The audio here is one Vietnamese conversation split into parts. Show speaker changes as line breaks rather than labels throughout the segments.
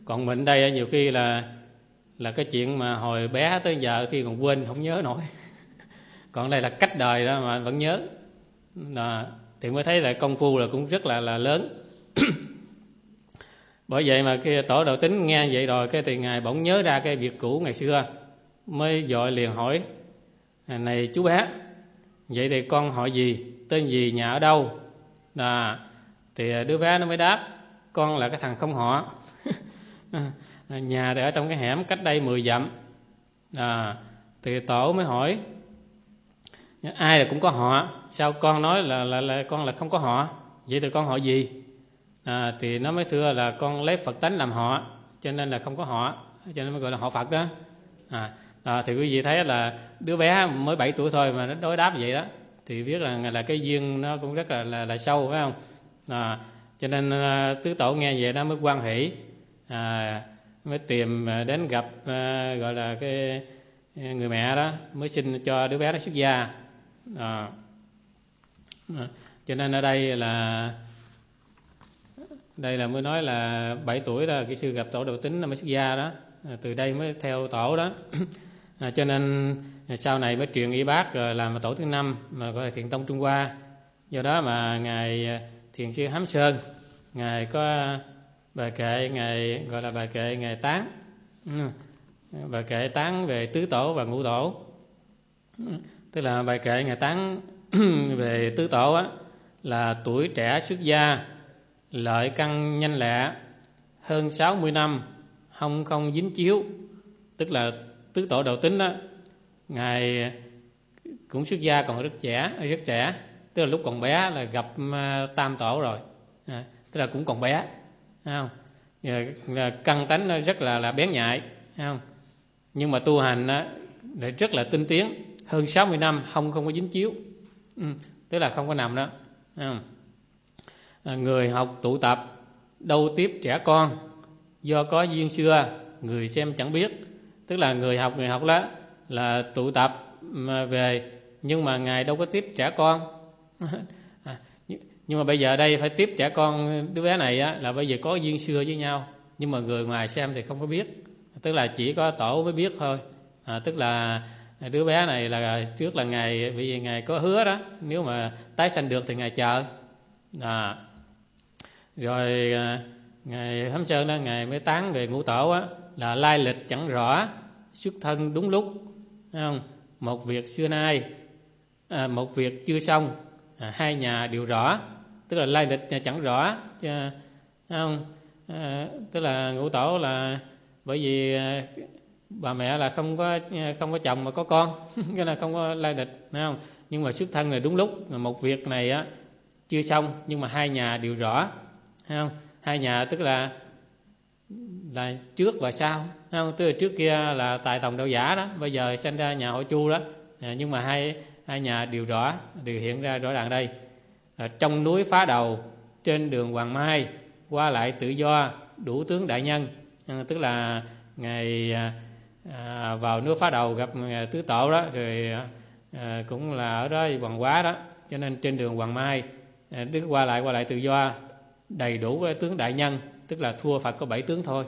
Còn mình đây nhiều khi là cái chuyện mà hồi bé tới giờ khi còn quên không nhớ nổi. Còn đây là cách đời đó mà vẫn nhớ. Thì mới thấy là công phu là cũng rất là lớn. Bởi vậy mà cái tổ Đạo Tín nghe vậy rồi cái thì ngài bỗng nhớ ra cái việc cũ ngày xưa, mới vội liền hỏi: này chú bé, vậy thì con họ gì, tên gì, nhà ở đâu? Thì đứa bé nó mới đáp: con là cái thằng không họ. Nhà thì ở trong cái hẻm cách đây 10 dặm. Thì tổ mới hỏi: ai là cũng có họ, sao con nói là con là không có họ? Vậy thì con họ gì? Thì nó mới thưa là con lấy Phật tánh làm họ, cho nên là không có họ, cho nên mới gọi là họ Phật đó. Thì quý vị thấy là đứa bé mới 7 tuổi thôi mà nó đối đáp vậy đó, thì biết là cái duyên nó cũng rất là sâu, phải không? Cho nên tứ tổ nghe vậy đó mới hoan hỷ, mới tìm đến gặp gọi là cái người mẹ đó, mới xin cho đứa bé nó xuất gia. Cho nên ở đây là mới nói là 7 tuổi đó kỹ sư gặp tổ Đạo Tín mới xuất gia đó, từ đây mới theo tổ đó. Cho nên sau này mới truyền y bác rồi làm tổ thứ 5 mà gọi là Thiện Tông Trung Hoa. Do đó mà ngài Thiền sư Hám Sơn, ngài có bài kệ, ngài gọi là bài kệ ngài tán, bài kệ tán về tứ tổ và ngũ tổ. Tức là bài kệ ngài tán về tứ tổ á, là tuổi trẻ xuất gia, lợi căn nhanh lẹ, hơn 60 năm, không dính chiếu. Tức là tứ tổ Đạo Tín đó, ngài cũng xuất gia còn rất trẻ, tức là lúc còn bé là gặp tam tổ rồi, tức là cũng còn bé, thấy không? Căn tánh nó rất là bén nhạy, thấy không? Nhưng mà tu hành lại rất là tinh tiến, hơn 60 năm không có dính chiếu, tức là không có nằm đó, thấy không? Người học tụ tập đâu tiếp trẻ con, do có duyên xưa người xem chẳng biết. Tức là người học đó là tụ tập mà về, nhưng mà ngài đâu có tiếp trẻ con. Nhưng mà bây giờ đây phải tiếp trẻ con. Đứa bé này á, là bây giờ có duyên xưa với nhau, nhưng mà người ngoài xem thì không có biết, tức là chỉ có tổ mới biết thôi. Tức là đứa bé này là trước là ngài, vì ngài có hứa đó, nếu mà tái sanh được thì ngài chờ. Rồi ngài Hám Sơn đó, ngài mới tán về ngũ tổ á, là lai lịch chẳng rõ, xuất thân đúng lúc, thấy không? Một việc xưa nay, một việc chưa xong, hai nhà đều rõ. Tức là lai lịch chẳng rõ, thấy không? Tức là ngũ tổ là bởi vì bà mẹ là không có chồng mà có con, cái là không có lai lịch, thấy không? Nhưng mà xuất thân là đúng lúc, một việc này á chưa xong nhưng mà hai nhà đều rõ, thấy không? Hai nhà tức là trước và sau, thấy không? Tức là trước kia là Tài Tòng Đạo Giả đó, bây giờ sinh ra nhà Hội Chu đó, nhưng mà hai nhà đều rõ, đều hiện ra rõ ràng đây. Trong núi Phá Đầu, trên đường Hoàng Mai, qua lại tự do, đủ tướng đại nhân. Tức là ngày vào núi Phá Đầu gặp tứ tổ đó, rồi cũng là ở đó Hoàng Hóa đó, cho nên trên đường Hoàng Mai Đức qua lại tự do, đầy đủ cái tướng đại nhân, tức là thua Phật có 7 tướng thôi.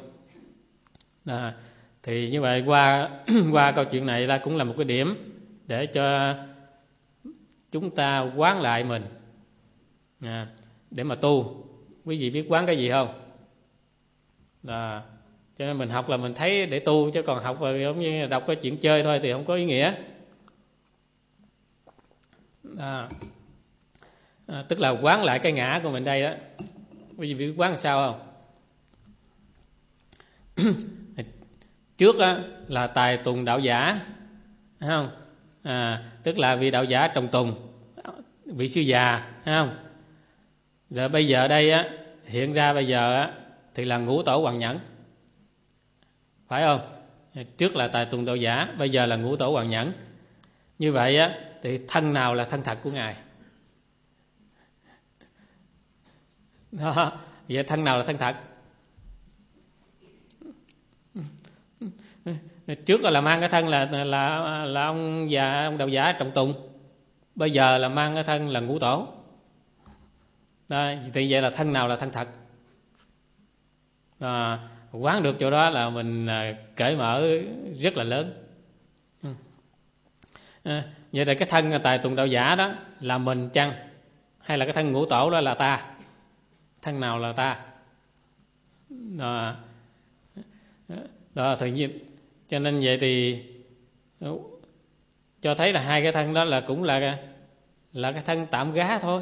Thì như vậy qua câu chuyện này là cũng là một cái điểm để cho chúng ta quán lại mình, để mà tu. Quý vị biết quán cái gì không? Cho nên mình học là mình thấy để tu, chứ còn học là giống như đọc cái chuyện chơi thôi thì không có ý nghĩa. Tức là quán lại cái ngã của mình đây đó. Quý vị biết quán sao không? Trước á, là Tài Tùng Đạo Giả, thấy không? Tức là vị đạo giả trồng tùng, vị sư già, thấy không? Rồi bây giờ đây á, hiện ra bây giờ á, thì là ngũ tổ Hoàng Nhẫn, phải không? Trước là Tài Tùng Đạo Giả, bây giờ là ngũ tổ Hoàng Nhẫn. Như vậy á, thì thân nào là thân thật của ngài? Đó, vậy thân nào là thân thật? Trước là mang cái thân là ông già, ông đạo giả trọng tùng, bây giờ là mang cái thân là ngũ tổ. Đó, thì vậy là thân nào là thân thật? quán được chỗ đó là mình cởi mở rất là lớn. Vậy thì cái thân tài tùng đạo giả đó là mình chăng, hay là cái thân ngũ tổ đó là ta? Thân nào là ta? Đó tự nhiên. Cho nên vậy thì cho thấy là hai cái thân đó là cũng là cái thân tạm gá thôi.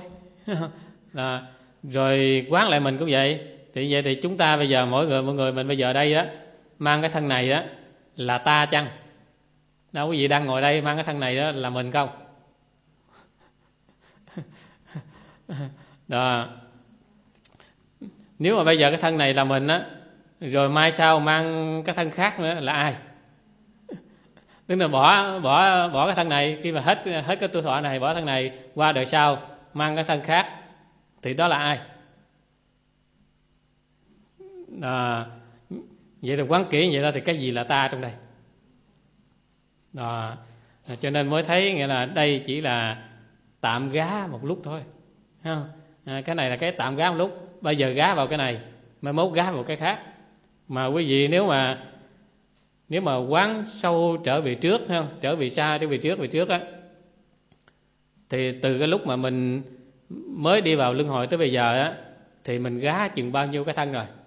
Rồi quán lại mình cũng vậy. Thì vậy thì chúng ta bây giờ mọi người mình bây giờ đây đó mang cái thân này đó là ta chăng? Đâu quý vị đang ngồi đây mang cái thân này đó là mình không? Đó. Nếu mà bây giờ cái thân này là mình á, rồi mai sau mang cái thân khác nữa là ai? Tức là bỏ cái thân này, khi mà hết cái tuổi thọ này bỏ thân này, qua đời sau mang cái thân khác thì đó là ai? Vậy thì quán kỹ vậy đó thì cái gì là ta trong đây? Cho nên mới thấy nghĩa là đây chỉ là tạm gá một lúc thôi, không? Cái này là cái tạm gá một lúc, bây giờ gá vào cái này, mai mốt gá vào cái khác. Mà quý vị nếu mà quán sâu trở về trước, không? Trở về xa, trở về trước á, thì từ cái lúc mà mình mới đi vào luân hồi tới bây giờ á, thì mình gá chừng bao nhiêu cái thân rồi?